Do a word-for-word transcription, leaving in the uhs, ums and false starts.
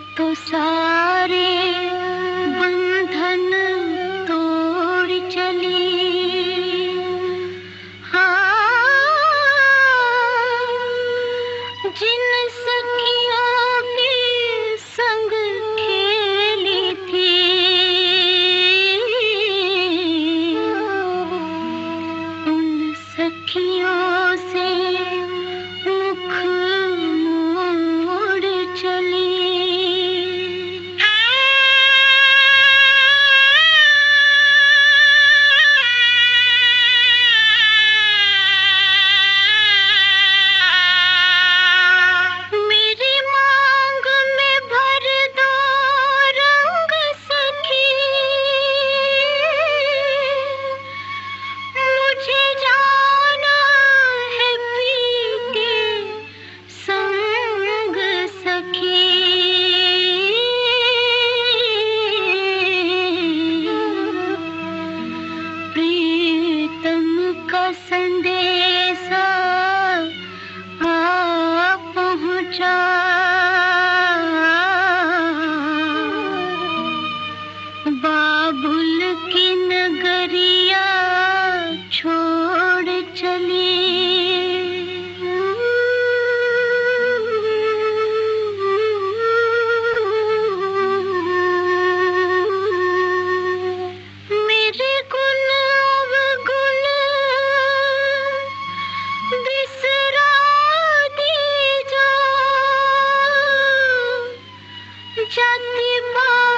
तो सारे बंधन तोड़ चली। हाँ, जिन सखियों के संग खेली थी, उन सखियों से मुख मोड़ चली। मेरी मांग में भर दो रंग सखी, मुझे जाना है पी के संग सखी। प्रीतम का संदेशा आ पहुँचा, बाबुल की नगरिया छोड़ चली। मेरे गुण अवगुण बिसरा दीजो, जाति